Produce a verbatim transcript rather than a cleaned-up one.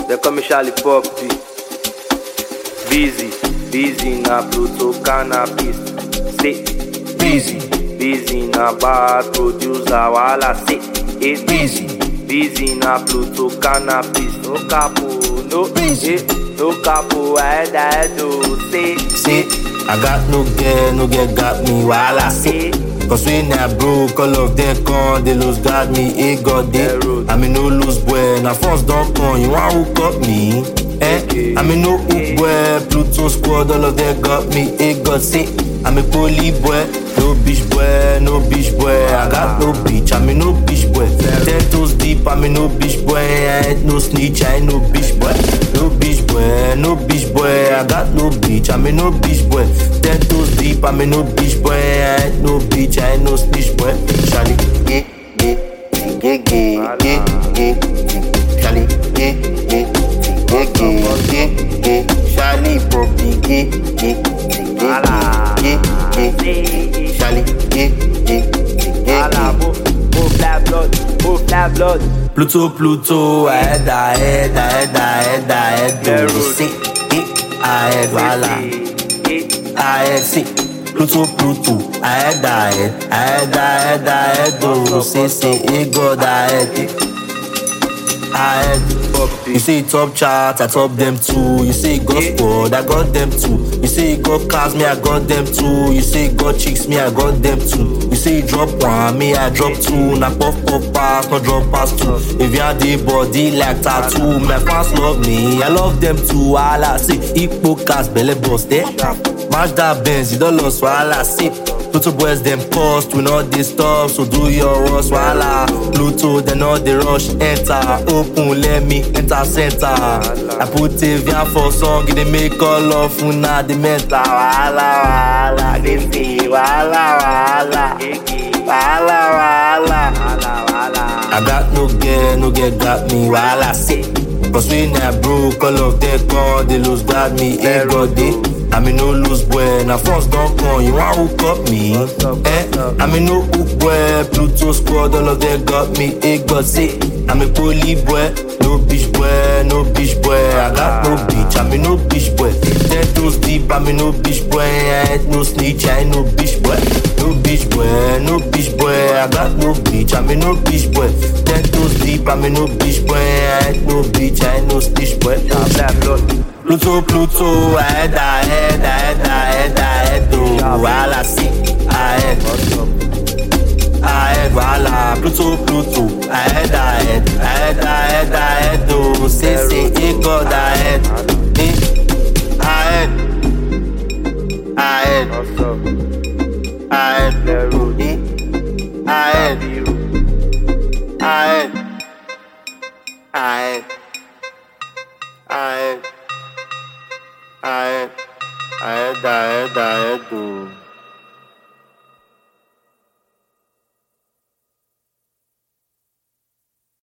They call me Charlie Poppy. Busy, busy na Pluto cannabis. Say, busy, busy na bad producer. Wala say, it busy, busy na Pluto cannabis. No capo, no busy, no capo. I die do say, say, I got no girl, no girl got me. Wala say. Cause when I broke, all of them come, they lose got me, it got there. I mean no lose boy, now first don't come, you want hook up me? Eh? I mean no hook boy, Pluto squad, all of them got me, it got sick. I'm a poly boy, no bitch boy, no bitch boy. I got no bitch, I mean no bitch boy. Ten toes deep, I mean no bitch boy. I ain't no snitch, I ain't no bitch boy. No bitch boy, no bitch boy. I got no bitch, I mean no bitch boy. Ten toes deep, I mean no bitch boy. I ain't no bitch, I ain't no snitch boy. Charlie, yeah, yeah, yeah, yeah, yeah, yeah. Charlie, yeah, yeah, yeah, yeah, yeah, yeah. Charlie, Poppy, yeah, yeah. Voilà. Yeah, yeah, yeah. Charlie, yeah, yeah, yeah. Voilà, move, move that blood, move that blood. Pluto, Pluto, ahead, ahead, ahead, ahead, ahead. Do see it, ahead, voila. Ahead, see. Pluto, Pluto, ahead, ahead, ahead, ahead, ahead. Do see, see it, God, ahead. Ahead. You say top chart, I top them too. You say got squad, I got them too. You say got cars, me I got them too. You say got chicks, me I got them too. You say drop one, me I drop two. Na puff puff pass, no drop pass two. If you have the body like tattoo, my fans love me, I love them too. All I say, hippo cast, belly bust, eh? Mash that Benz, you don't lose, all I say. Pluto boys them cost, we not this stuff, so do your worst, voila. Pluto, they know the rush, enter, open, let me enter center. I put a V for song, they make all of una, the mental, voila, voila. They say, voila, voila, voila, voila. I got no girl, no girl got me, voila, say. Cause when I broke, all of them come, they lose got me, ain't got day. I mean no lose boy, now first don't come, you want hook up me? Eh? I mean no hook boy, Pluto squad, all of them got me, it got sick. I'm a poly boy, no bitch boy, no bitch boy. I got no bitch, I mean no bitch boy. Ten toes deep, I mean no bitch boy. I ain't no snitch, I ain't no bitch boy. No bitch boy, no bitch boy. I got no bitch, I mean no bitch boy. Ten toes deep, I mean no bitch boy. I ain't no bitch, I ain't no snitch boy. Pluto, Pluto, ahead, ahead, ahead, ahead, ahead, do while I see, ahead, ahead, voila. Pluto, Pluto, ahead, ahead, ahead, ahead, ahead, do say, say, it God, ahead, eh, ahead, ahead, ahead, eh, ahead, ahead, ahead, ahead. I, I, I, I, I do.